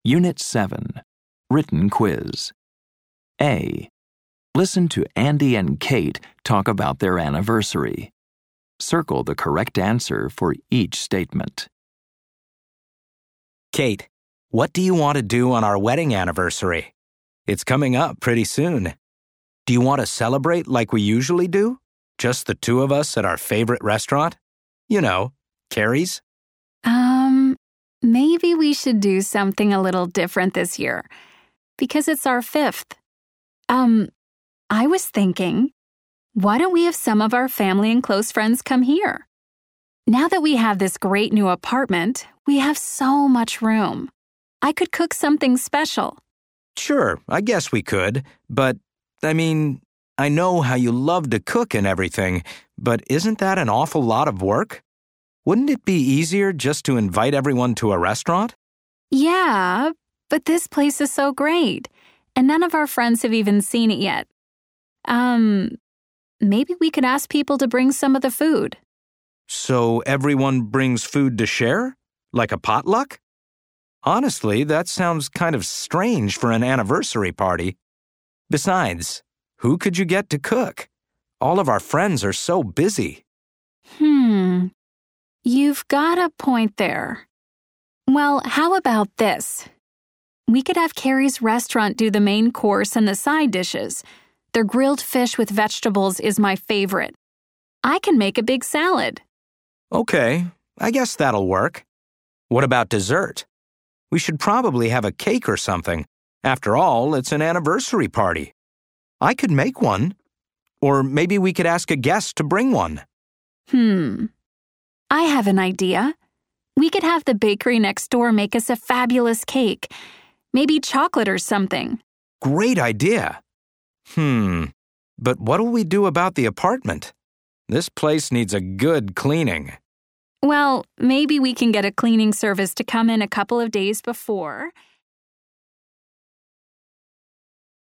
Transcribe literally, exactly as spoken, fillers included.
Unit seven. Written Quiz. A. Listen to Andy and Kate talk about their anniversary. Circle the correct answer for each statement. Kate, what do you want to do on our wedding anniversary? It's coming up pretty soon. Do you want to celebrate like we usually do? Just the two of us at our favorite restaurant? You know, Carrie's? Um, maybe we should do something a little different this year, because it's our fifth. Um, I was thinking, why don't we have some of our family and close friends come here? Now that we have this great new apartment, we have so much room. I could cook something special. Sure, I guess we could, but, I mean, I know how you love to cook and everything, but isn't that an awful lot of work? Wouldn't it be easier just to invite everyone to a restaurant? Yeah, but this place is so great, and none of our friends have even seen it yet. Um, maybe we could ask people to bring some of the food. So everyone brings food to share? Like a potluck? Honestly, that sounds kind of strange for an anniversary party. Besides, who could you get to cook? All of our friends are so busy. Hmm, you've got a point there. Well, how about this? We could have Carrie's restaurant do the main course and the side dishes. Their grilled fish with vegetables is my favorite. I can make a big salad. Okay, I guess that'll work. What about dessert? We should probably have a cake or something. After all, it's an anniversary party. I could make one. Or maybe we could ask a guest to bring one. Hmm. I have an idea. We could have the bakery next door make us a fabulous cake. Maybe chocolate or something. Great idea. Hmm. But what'll we do about the apartment? This place needs a good cleaning. Well, maybe we can get a cleaning service to come in a couple of days before.